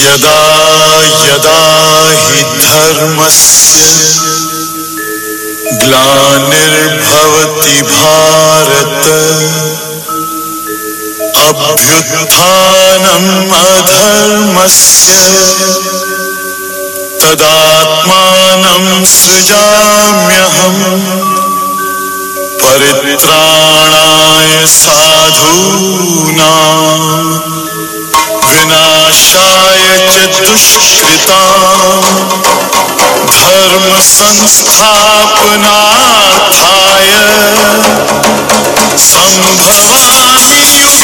यदा यदा हि धर्मस्य ग्लानिर्भवति भारत अभ्युत्थानम् अधर्मस्य तदात्मानं सृजाम्यहम् परित्राणाय साधूनां विनाशाय च दुष्कृतां धर्म संस्थापनार्थाय संभवामि युगे